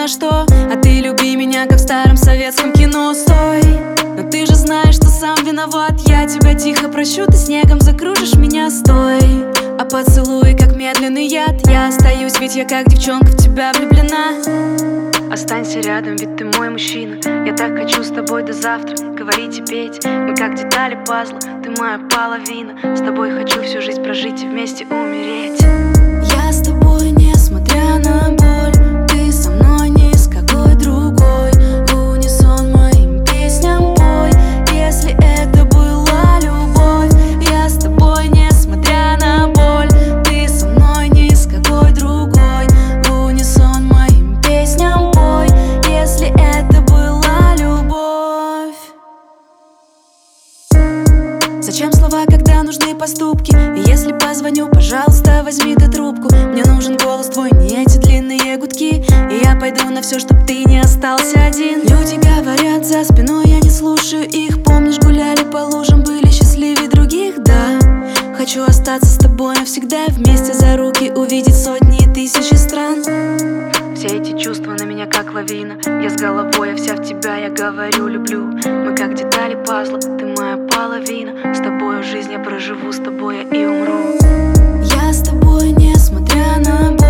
на что. А ты люби меня, как в старом советском кино. Стой, но ты же знаешь, что сам виноват. Я тебя тихо прощу, ты снегом закружишь меня. Стой, а поцелуй, как медленный яд. Я остаюсь, ведь я как девчонка в тебя влюблена. Останься рядом, ведь ты мой мужчина. Я так хочу с тобой до завтра говорить и петь. Мы как детали пазла, ты моя половина. С тобой хочу всю жизнь прожить и вместе умереть. Я с тобой, несмотря на боль. Ты со мной ни с какой другой. В унисон моим песням пой. Если это была любовь. Я с тобой, несмотря на боль. Ты со мной ни с какой другой. В унисон моим песням пой. Если это была любовь. Зачем слова, когда нужны поступки? И если позвоню, пожалуйста, возьми ты трубку. Мне нужен голос твой, не эти длинные гудки. И я пойду на все, чтоб ты не остался один. Люди говорят за спиной, я не слушаю их. Помнишь, гуляли по лужам, были счастливее других, да. Хочу остаться с тобой навсегда, вместе за руки увидеть сотни и тысячи стран. Все эти чувства на меня как лавина. Я с головой, я вся в тебя, я говорю, люблю. Мы как детали пазла, ты моя половина. С тобой жизнь я проживу, с тобой я и умру. Я с тобой, несмотря на боль.